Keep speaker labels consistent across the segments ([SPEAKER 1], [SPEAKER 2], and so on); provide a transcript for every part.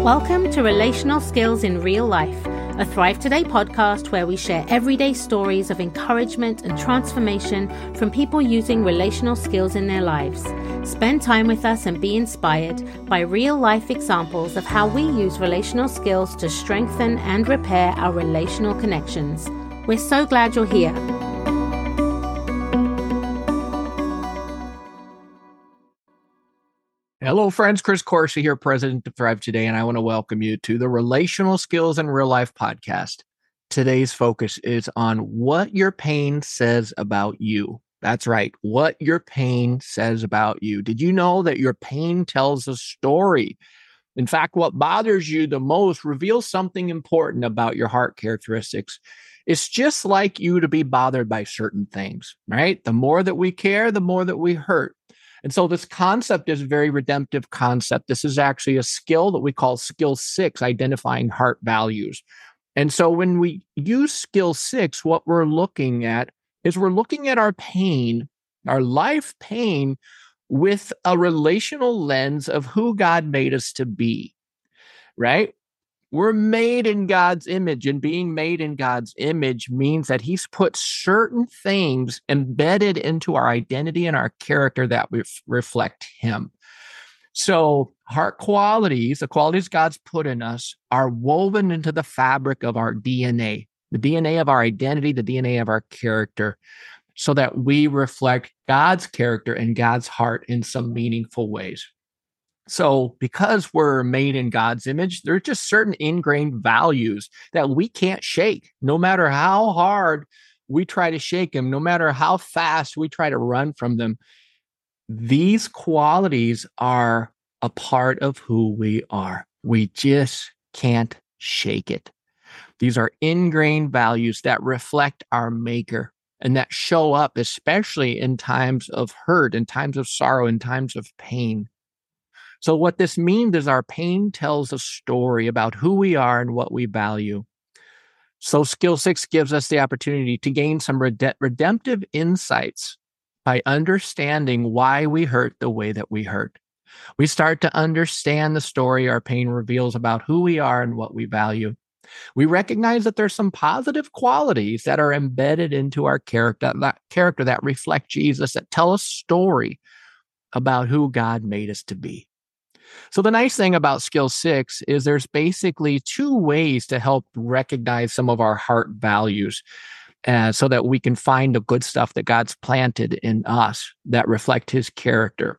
[SPEAKER 1] Welcome to Relational Skills in Real Life, a Thrive Today podcast where we share everyday stories of encouragement and transformation from people using relational skills in their lives. Spend time with us and be inspired by real-life examples of how we use relational skills to strengthen and repair our relational connections. We're so glad you're here.
[SPEAKER 2] Hello, friends. Chris Corsi here, President of Thrive Today, and I want to welcome you to the Relational Skills in Real Life podcast. Today's focus is on what your pain says about you. That's right, what your pain says about you. Did you know that your pain tells a story? In fact, what bothers you the most reveals something important about your heart characteristics. It's just like you to be bothered by certain things, right? The more that we care, the more that we hurt. And so this concept is a very redemptive concept. This is actually a skill that we call skill 6, identifying heart values. And so when we use skill 6, what we're looking at is we're looking at our pain, our life pain, with a relational lens of who God made us to be, right? We're made in God's image, and being made in God's image means that He's put certain things embedded into our identity and our character that reflect Him. So heart qualities, the qualities God's put in us, are woven into the fabric of our DNA, the DNA of our identity, the DNA of our character, so that we reflect God's character and God's heart in some meaningful ways. So because we're made in God's image, there's just certain ingrained values that we can't shake, no matter how hard we try to shake them, no matter how fast we try to run from them. These qualities are a part of who we are. We just can't shake it. These are ingrained values that reflect our maker and that show up especially in times of hurt, in times of sorrow, in times of pain. So what this means is our pain tells a story about who we are and what we value. So skill 6 gives us the opportunity to gain some redemptive insights by understanding why we hurt the way that we hurt. We start to understand the story our pain reveals about who we are and what we value. We recognize that there's some positive qualities that are embedded into our character that reflect Jesus, that tell a story about who God made us to be. So the nice thing about skill 6 is there's basically 2 ways to help recognize some of our heart values so that we can find the good stuff that God's planted in us that reflect His character.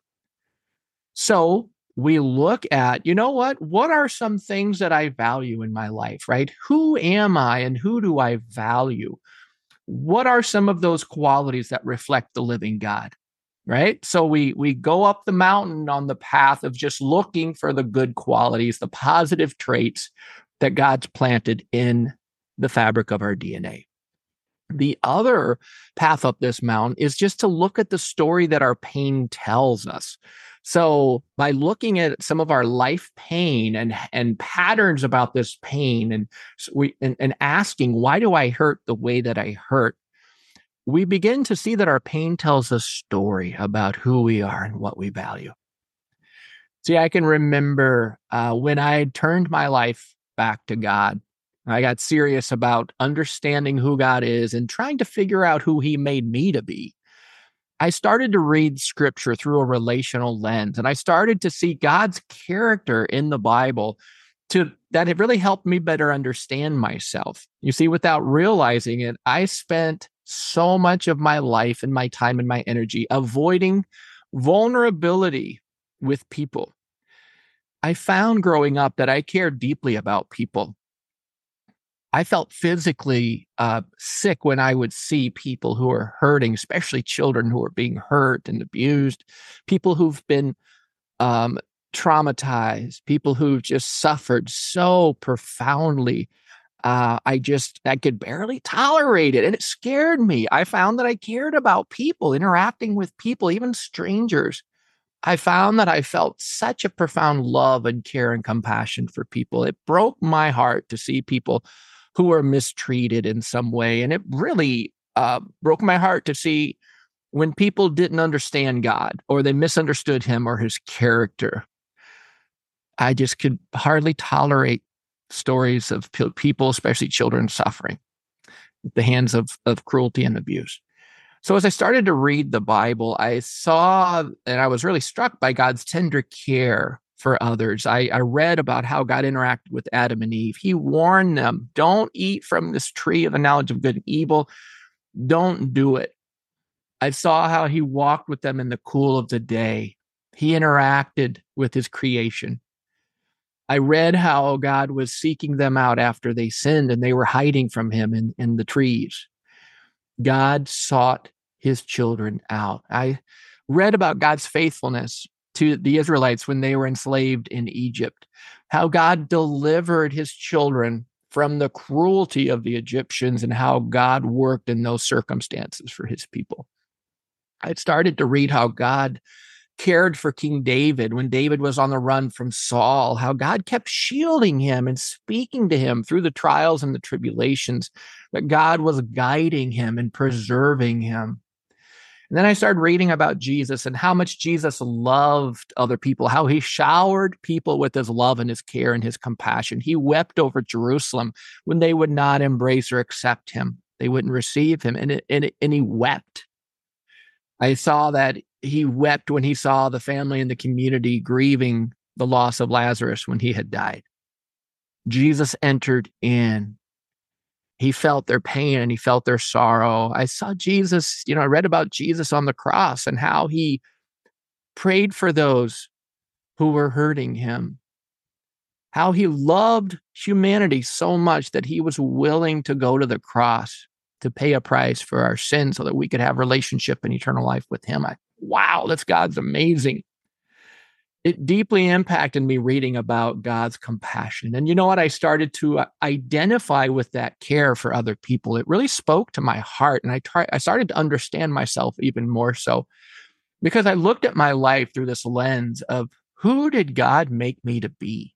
[SPEAKER 2] So we look at, what are some things that I value in my life, right? Who am I and who do I value? What are some of those qualities that reflect the living God? Right? So we go up the mountain on the path of just looking for the good qualities, the positive traits that God's planted in the fabric of our DNA. The other path up this mountain is just to look at the story that our pain tells us. So by looking at some of our life pain and patterns about this pain and asking, why do I hurt the way that I hurt? We begin to see that our pain tells a story about who we are and what we value. See, I can remember when I turned my life back to God, I got serious about understanding who God is and trying to figure out who He made me to be. I started to read scripture through a relational lens, and I started to see God's character in the Bible that it really helped me better understand myself. You see, without realizing it, I spent so much of my life and my time and my energy avoiding vulnerability with people. I found growing up that I cared deeply about people. I felt physically sick when I would see people who are hurting, especially children who are being hurt and abused, people who've been traumatized, people who've just suffered so profoundly. I could barely tolerate it, and it scared me. I found that I cared about people, interacting with people, even strangers. I found that I felt such a profound love and care and compassion for people. It broke my heart to see people who were mistreated in some way, and it really broke my heart to see when people didn't understand God or they misunderstood Him or His character. I just could hardly tolerate stories of people, especially children, suffering at the hands of cruelty and abuse. So as I started to read the Bible, I saw and I was really struck by God's tender care for others. I read about how God interacted with Adam and Eve. He warned them, don't eat from this tree of the knowledge of good and evil. Don't do it. I saw how he walked with them in the cool of the day. He interacted with his creation. I read how God was seeking them out after they sinned and they were hiding from him in the trees. God sought his children out. I read about God's faithfulness to the Israelites when they were enslaved in Egypt, how God delivered his children from the cruelty of the Egyptians and how God worked in those circumstances for his people. I started to read how God cared for King David when David was on the run from Saul, how God kept shielding him and speaking to him through the trials and the tribulations, that God was guiding him and preserving him. And then I started reading about Jesus and how much Jesus loved other people, how he showered people with his love and his care and his compassion. He wept over Jerusalem when they would not embrace or accept him. They wouldn't receive him, and he wept. I saw that he wept when he saw the family and the community grieving the loss of Lazarus when he had died. Jesus entered in. He felt their pain and he felt their sorrow. I saw Jesus, I read about Jesus on the cross and how he prayed for those who were hurting him, how he loved humanity so much that he was willing to go to the cross to pay a price for our sins so that we could have relationship and eternal life with him. Wow, that's God's amazing. It deeply impacted me reading about God's compassion. And you know what? I started to identify with that care for other people. It really spoke to my heart. And I started to understand myself even more so because I looked at my life through this lens of who did God make me to be?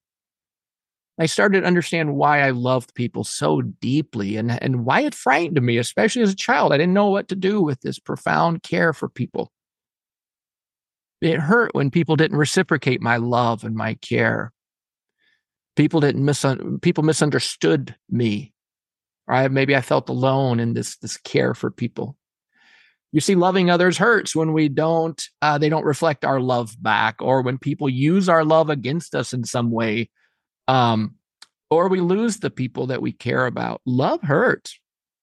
[SPEAKER 2] I started to understand why I loved people so deeply and why it frightened me, especially as a child. I didn't know what to do with this profound care for people. It hurt when people didn't reciprocate my love and my care. People misunderstood me. Or maybe I felt alone in this care for people. You see, loving others hurts when they don't reflect our love back, or when people use our love against us in some way, or we lose the people that we care about. Love hurts.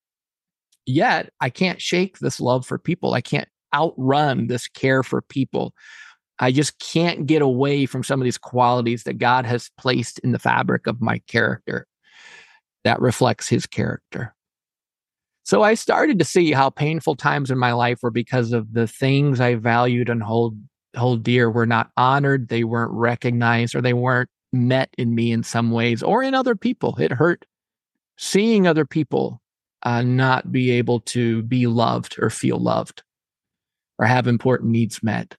[SPEAKER 2] Yet I can't shake this love for people. I can't outrun this care for people. I just can't get away from some of these qualities that God has placed in the fabric of my character that reflects his character. So I started to see how painful times in my life were because of the things I valued and hold dear were not honored, they weren't recognized, or they weren't met in me in some ways or in other people. It hurt seeing other people not be able to be loved or feel loved or have important needs met.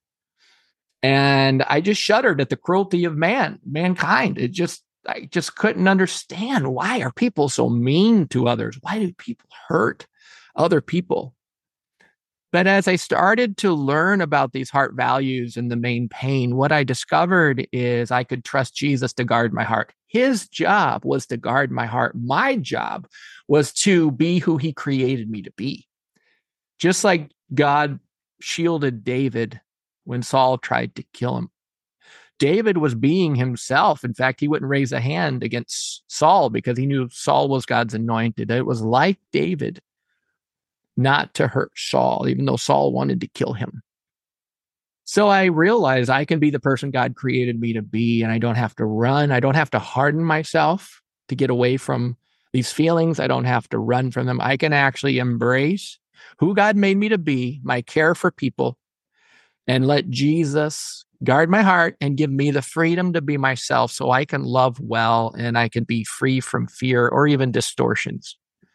[SPEAKER 2] And I just shuddered at the cruelty of mankind. I just couldn't understand, why are people so mean to others? Why do people hurt other people? But as I started to learn about these heart values and the main pain, what I discovered is I could trust Jesus to guard my heart. His job was to guard my heart. My job was to be who he created me to be. Just like God shielded David when Saul tried to kill him. David was being himself. In fact, he wouldn't raise a hand against Saul because he knew Saul was God's anointed. It was like David not to hurt Saul, even though Saul wanted to kill him. So I realized I can be the person God created me to be, and I don't have to run. I don't have to harden myself to get away from these feelings. I don't have to run from them. I can actually embrace who God made me to be, my care for people, and let Jesus guard my heart and give me the freedom to be myself so I can love well and I can be free from fear or even distortions.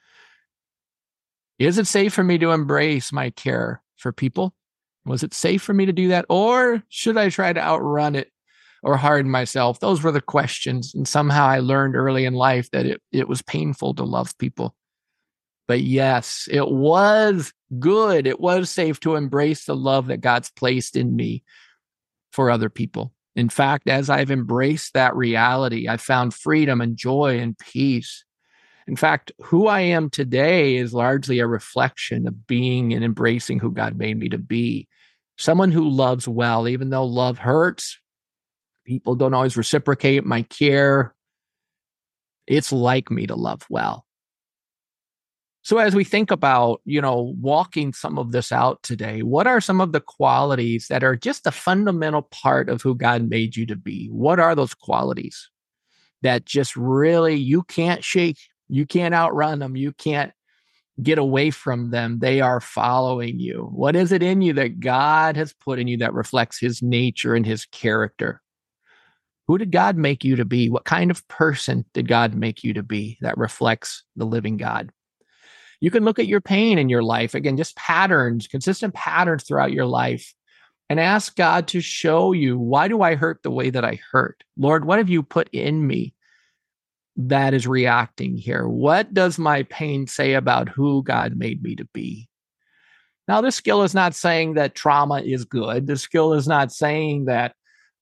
[SPEAKER 2] Is it safe for me to embrace my care for people? Was it safe for me to do that? Or should I try to outrun it or harden myself? Those were the questions. And somehow I learned early in life that it was painful to love people. But yes, it was good. It was safe to embrace the love that God's placed in me for other people. In fact, as I've embraced that reality, I've found freedom and joy and peace. In fact, who I am today is largely a reflection of being and embracing who God made me to be. Someone who loves well, even though love hurts. People don't always reciprocate my care. It's like me to love well. So as we think about, walking some of this out today, what are some of the qualities that are just a fundamental part of who God made you to be? What are those qualities that just really you can't shake? You can't outrun them. You can't get away from them. They are following you. What is it in you that God has put in you that reflects his nature and his character? Who did God make you to be? What kind of person did God make you to be that reflects the living God? You can look at your pain in your life, again, just patterns, consistent patterns throughout your life, and ask God to show you, why do I hurt the way that I hurt? Lord, what have you put in me that is reacting here? What does my pain say about who God made me to be? Now, this skill is not saying that trauma is good. The skill is not saying that,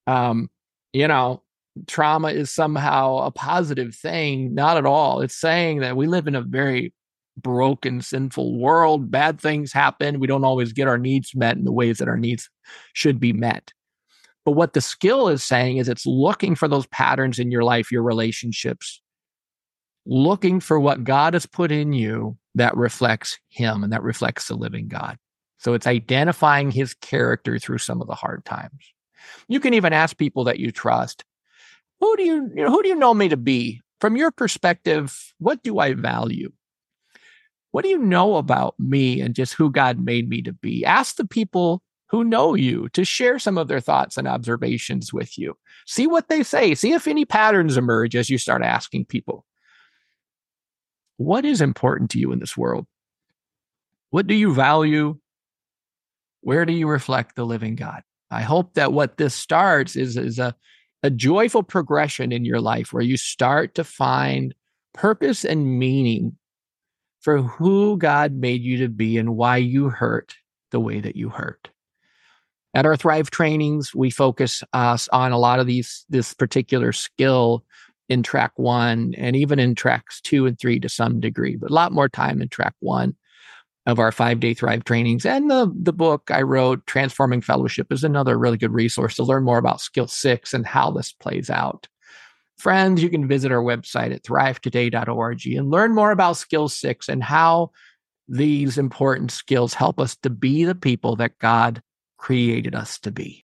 [SPEAKER 2] trauma is somehow a positive thing. Not at all. It's saying that we live in a very broken, sinful world. Bad things happen. We don't always get our needs met in the ways that our needs should be met. But what the skill is saying is it's looking for those patterns in your life, your relationships, looking for what God has put in you that reflects him and that reflects the living God. So it's identifying his character through some of the hard times. You can even ask people that you trust, who do you know me to be? From your perspective, what do I value? What do you know about me and just who God made me to be? Ask the people who know you to share some of their thoughts and observations with you. See what they say. See if any patterns emerge as you start asking people. What is important to you in this world? What do you value? Where do you reflect the living God? I hope that what this starts is a joyful progression in your life where you start to find purpose and meaning for who God made you to be and why you hurt the way that you hurt. At our Thrive trainings, we focus on a lot of this particular skill in track 1 and even in tracks 2 and 3 to some degree, but a lot more time in track 1 of our 5-day Thrive trainings. And the book I wrote, Transforming Fellowship, is another really good resource to learn more about skill 6 and how this plays out. Friends, you can visit our website at thrivetoday.org and learn more about skill 6 and how these important skills help us to be the people that God created us to be.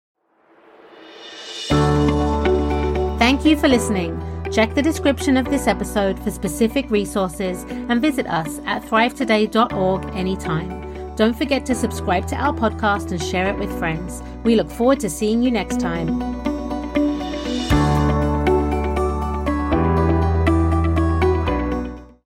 [SPEAKER 1] Thank you for listening. Check the description of this episode for specific resources and visit us at thrivetoday.org anytime. Don't forget to subscribe to our podcast and share it with friends. We look forward to seeing you next time.